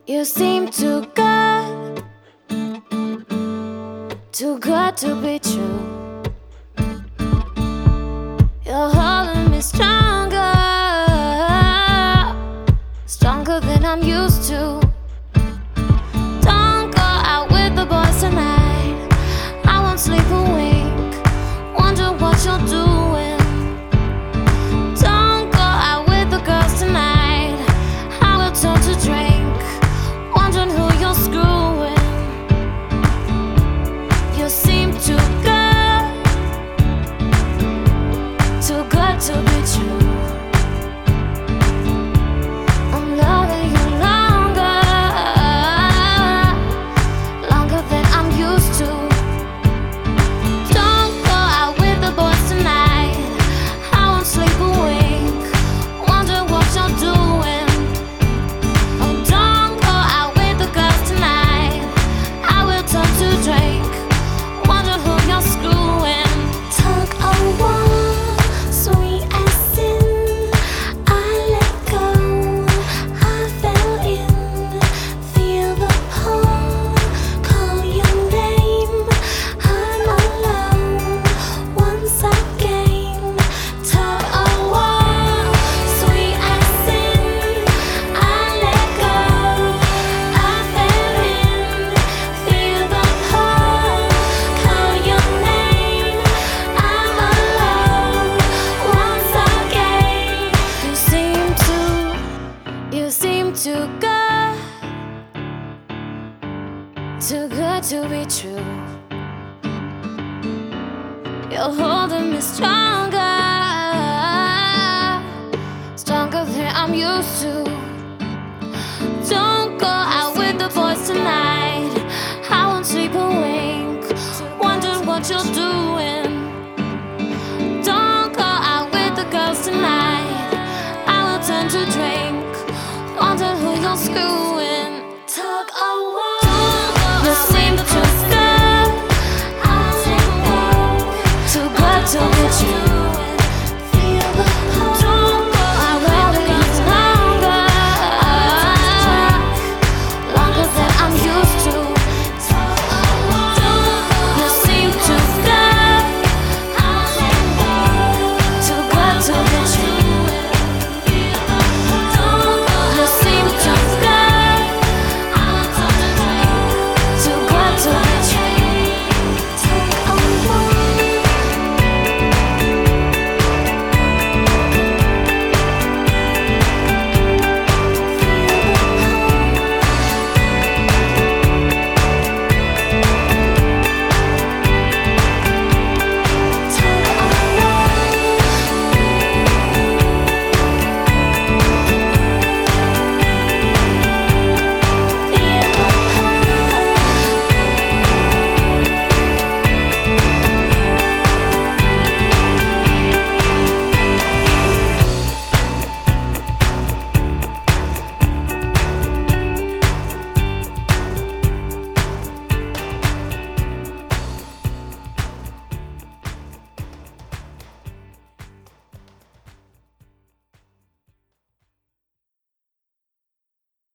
You seem too good to be true. You're holding me stronger, stronger than I'm used to. Don't go out with the boys tonight. I won't sleep a wink, wonder what you're doing. Don't go out with the girls tonight. I will turn to drink, wondering who you're screwing. You seem too good to be true. I'm loving you longer, longer than I'm used to. Don't go out with the boys tonight. I won't sleep a wink, wonder what you're doing. Oh, don't go out with the girls tonight. I will turn to drink, wonder who you're screwing. Tug of war, sweet as sin. I let go, I fell in. Feel the pull, call your name. I'm alone once again. Tug of war, sweet as sin. I let go, I fell in. Feel the pull, call your name. I'm alone once again. You seem too good to be true. You're holding me stronger, stronger than I'm used to. Don't go out with the boys tonight. I won't sleep a wink, wondering what you're doing. Don't go out with the girls tonight. I will turn to drink, wonder who you're screwing.